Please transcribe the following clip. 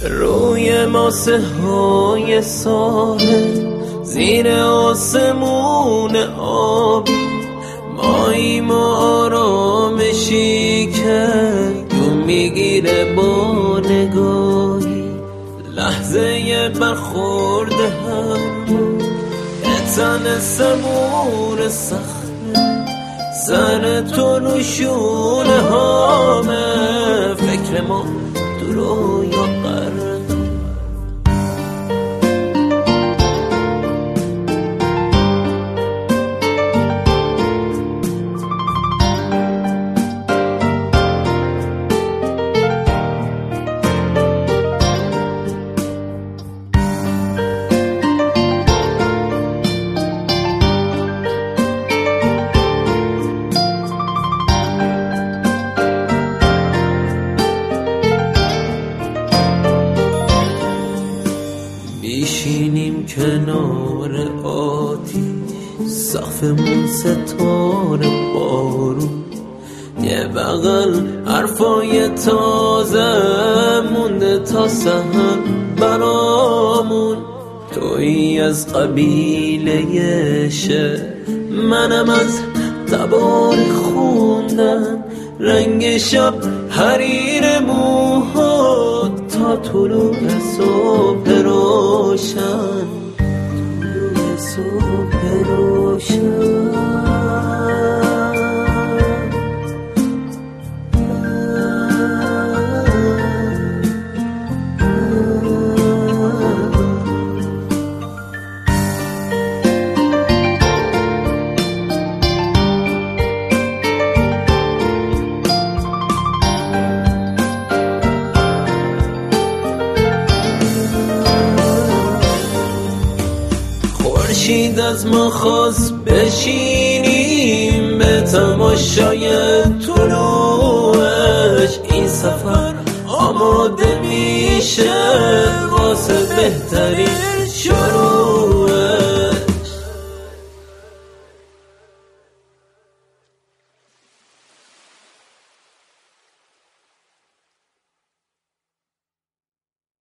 روی ماسه های ساحل زیر آسمون آبی ماییم و آرامشی که تو میگیره با نگاهی لحظه برخورد هم تن سمور صخره سر تو نشونه هامه فکر ما تو رویا قراره میشینیم کنار آتیش سقفمون ستاره بارون یه بغل حرفای تازه مونده تا سحر برامون تویی از قبیله شعر منم از تبار خوندن رنگ شب حریر موها تا طلوع صبح روشن طلوع صبح روشن خورشید از ما خواست بشینیم به تماشای طلوعش این سفر آماده میشه واسه بهترین